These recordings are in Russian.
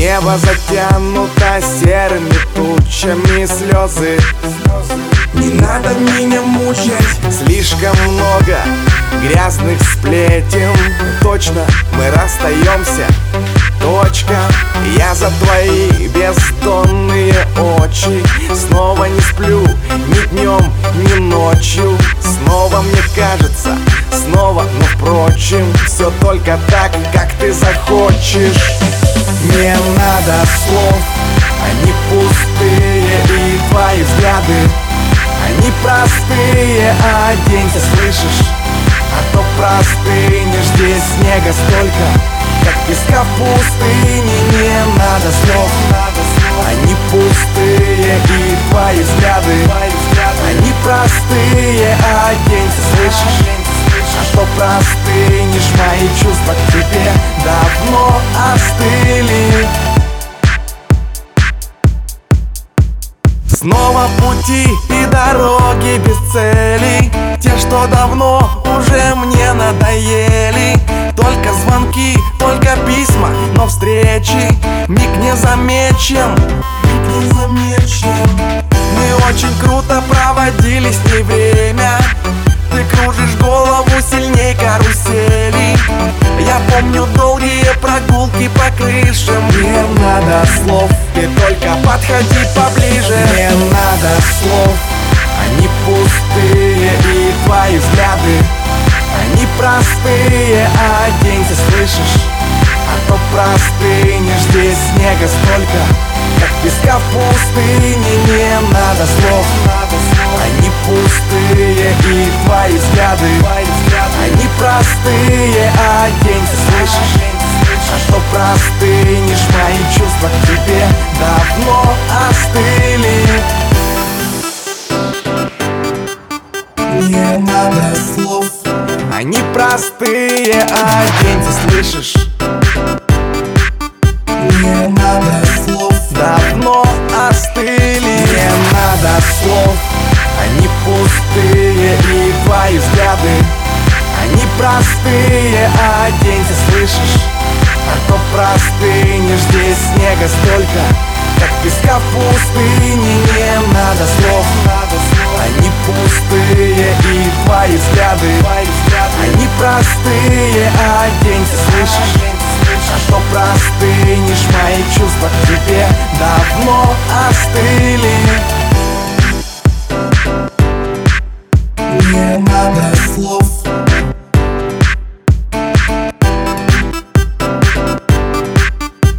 Небо затянуто серыми тучами, слезы. Не надо меня мучать. Слишком много грязных сплетен. Точно мы расстаемся, точка. Я за твои бездонные очи снова не сплю ни днем, ни ночью. Снова мне кажется, снова, но впрочем, все только так, как ты захочешь. Не надо слов, они пустые, и твои взгляды, они простые. Оденься, слышишь? А то простынешь, здесь снега столько, как песка в пустыне. Не надо слов, они пустые, и твои взгляды, они простые. Оденься, слышишь? А то простынешь, мои чувства к тебе давно остыли. Снова пути и дороги без целей, те, что давно уже мне надоели. Только звонки, только письма, но встречи миг не замечен. Мы очень круто проводили с ней время. Ты кружишь голову сильней карусели. Я помню долгие прогулки по крышам. Не надо слов, ты только подходи поближе. Не надо слов, они пустые, и твои взгляды, они простые. Оденься, слышишь? А то простынешь, здесь снега столько, как песка в пустыне. Не надо слов, они пустые, и твои взгляды, они простые. Оденься, слышишь? А то простынешь, мои чувства к тебе давно остыли. Не надо слов, они простые. Оденься, слышишь? не надо слов, Давно остыли. Не надо слов, они пустые, и твои взгляды, они простые. Оденься, слышишь? А то простынешь, здесь снега столько, как песка в пустыне. Не надо слов, они пустые, и твои взгляды, они простые. Оденься, слышишь? А то простынешь, мои чувства к тебе давно остыли. не надо слов,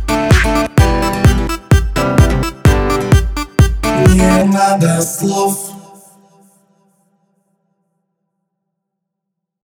не надо слов.